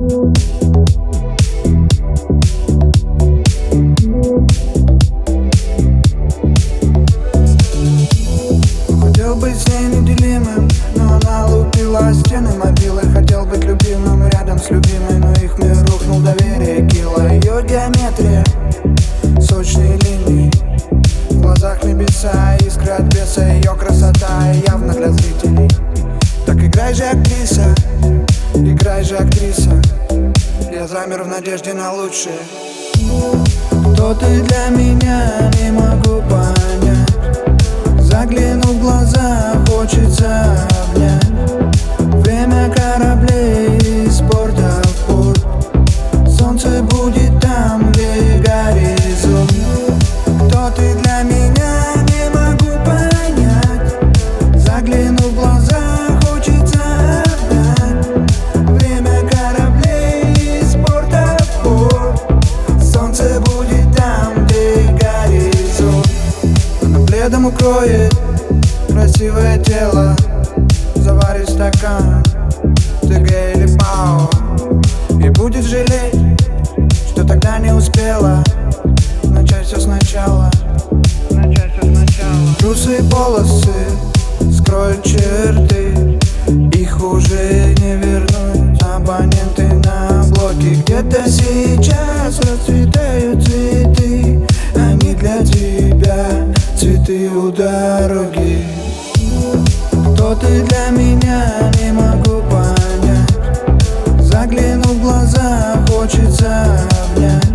Хотел быть с ней неделимым, но она лупила стены мобилы. Хотел быть любимым рядом с любимой, но их мир рухнул, доверие кило. Ее геометрия, сочные линии, в глазах небеса, искры от беса. Ее красота явно для зрителей. Так играй же, актриса, играй же, актриса. Я замер в надежде на лучшее. Кто ты для меня, не могу понять. Заглянув в глаза, хочется обнять. Время кораблей из порта в порт. Солнце будет там, где горизонт. Кто ты для меня, не могу понять. Заглянув в глаза, хочется обнять. Время кораблей из порта в порт. Солнце будет там, где горизонт. Она пледом укроет красивое тело. Заварит стакан ТГ или ПАО и будет жалеть, что тогда не успела начать все сначала. Русые полосы скроют черты, их уже не вернуть. Абоненты на блоке, где-то сейчас расцветают цветы. Они для тебя, цветы у дороги. Кто ты для меня, не могу понять. Заглянув в глаза, хочется обнять.